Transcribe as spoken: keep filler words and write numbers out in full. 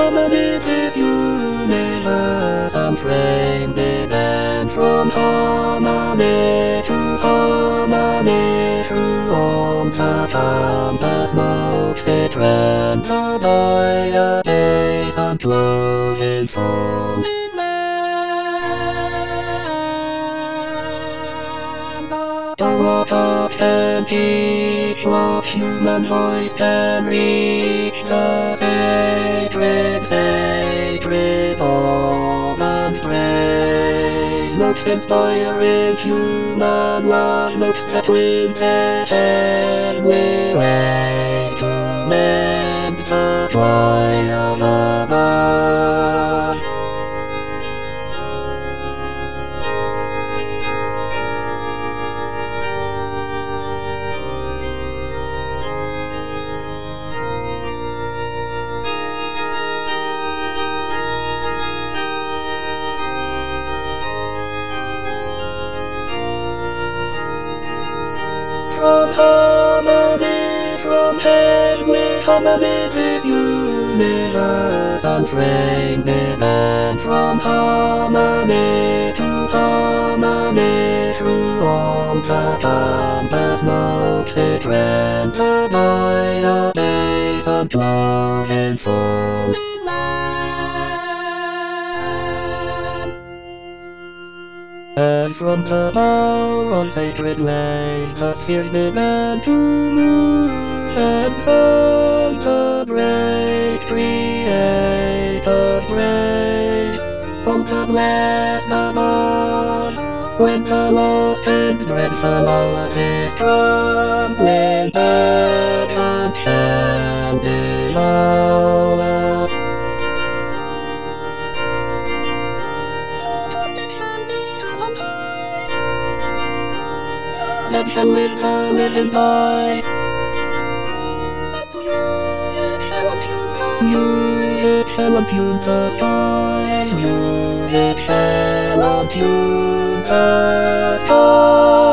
harmony this universe, and framed event from harmony to harmony through on the campus smokes it ran the by a days and closing fall. The rock of can teach what human voice can reach the sacred, sacred woman's grace. Looks inspiring human love, looks that with the heavenly ways to mend the trials of earth. From harmony, from heavenly harmony this universe, unframed event from harmony to harmony through all the campus smokes it ran the by a days and closing full. As from the bower on sacred ways the spheres began to move, and sung the great Creator's praise. From the blessed above, when the lost and dreadful hour is trembling dead and candy hour. Redemption will come in light. Music shall impugn the sky. Music shall impugn the sky.